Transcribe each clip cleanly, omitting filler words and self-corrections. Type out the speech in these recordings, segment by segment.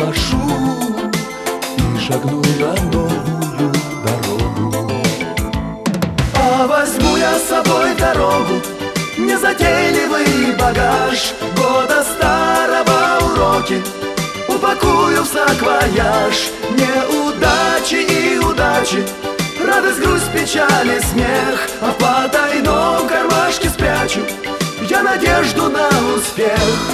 брошу и шагну на новую дорогу. А возьму я с собой в дорогу незатейливый багаж года старого уроки, упакую в саквояж неудачи и удачи, радость, грусть, печаль и смех, а в потайном кармашке спрячу я надежду на успех.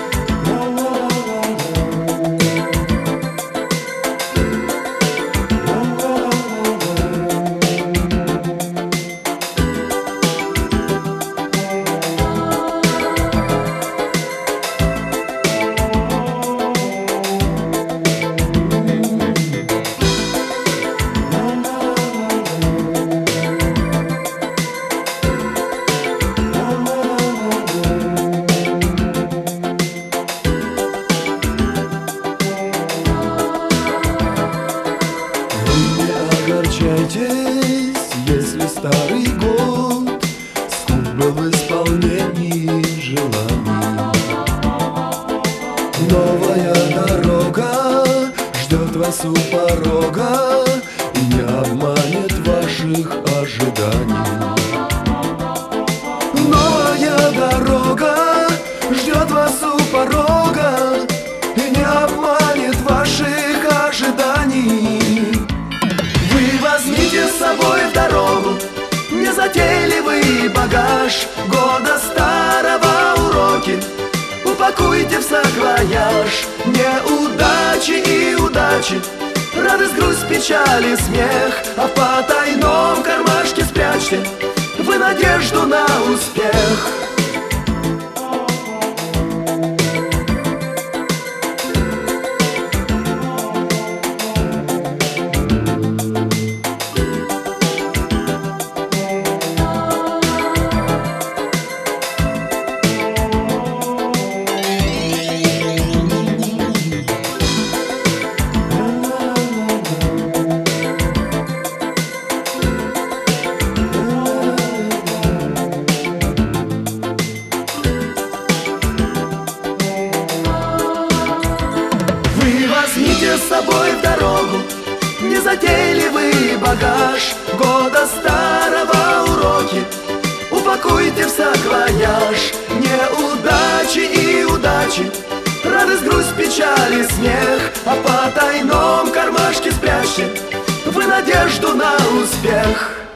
Огорчайтесь, если старый год скуп был в исполнении желаний. Новая дорога ждет вас у порога и не обманет ваших ожиданий. Новая дорога ждет вас у порога и не обманет ваших ожиданий. Возьмите с собой в дорогу незатейливый багаж года старого уроки, упакуйте в саквояж неудачи и удачи, радость, грусть, печаль и смех, а в потайном кармашке спрячьте вы надежду на успех. Возьмите с собой в дорогу незатейливый багаж года старого уроки, упакуйте в саквояж неудачи и удачи, радость, грусть, печаль и смех, а в потайном кармашке спрячьте вы надежду на успех.